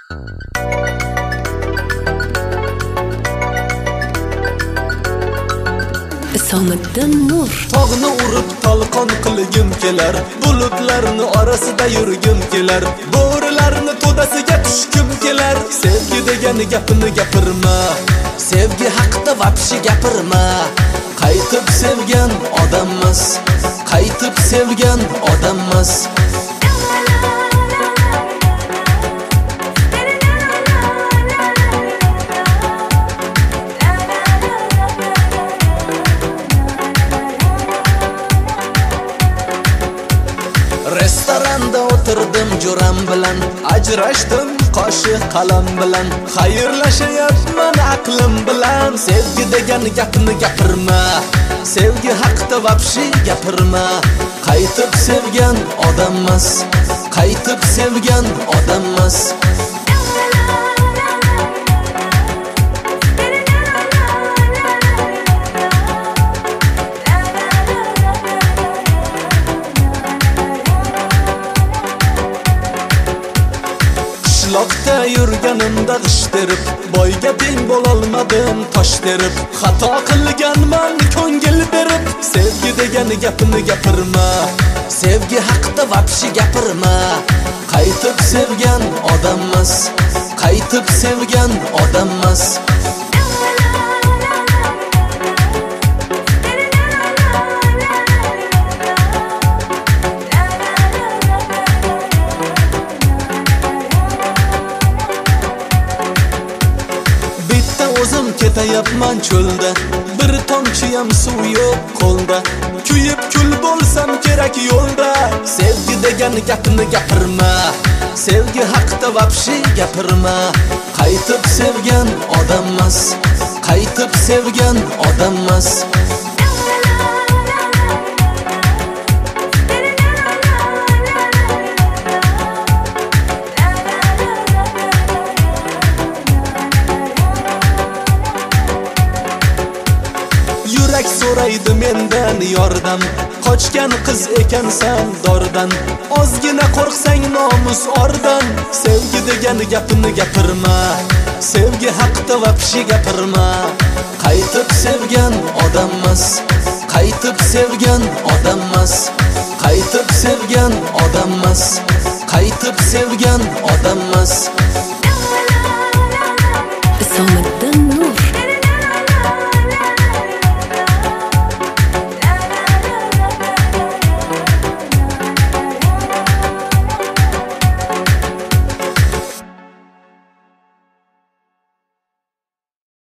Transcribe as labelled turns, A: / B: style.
A: Isomiddin Nur.
B: Tog'ni urib talqon qilgim kelar, bulutlarni orasida yurgim kelar, bo'rilarni to'dasiga tushgim kelar. Sevgi degan gapini gapirma, sevgi haqida vapshi gapirma. Qaytib sevgan odammas, qaytib sevgan odammas. Restoranda o'tirdim jo'ram bilan, ajrashdim qoshiq qalam bilan, xayrlashayapman aqlim bilan. Sevgi degan gapni gapirma, sevgi haqida vapshi gapirma. Qaytib sevgan odammas, qaytib sevgan odammas. Qishloqda yurganimda g'ish terib, boyga teng bo'lolmadim tosh terib. Xato qilganman ko'ngil berib, sevgi degan gapni gapirma, sevgi haqida vapshi gapirma. Qaytib sevgan odammas, qaytib sevgan odammas. O'zim ketayapman cho'lda, bir tomchiyam suv yo'q qo'lda. Kuyib kul bo'lsam kerak yo'lda. Sevgi degan gapni gapirma, sevgi haqida vapshi gapirma. Qaytib sevgan odammas, qaytib sevgan odammas. Yurak so'raydi mendan yordam, qochgan qiz ekansan dordan. Ozgina qo'rqsang nomus ordan. Sevgi degan gapni gapirma, sevgi haqida vapshi gapirma. Qaytib sevgan odammas, qaytib sevgan odammas. Qaytib sevgan odammas, qaytib sevgan odammas.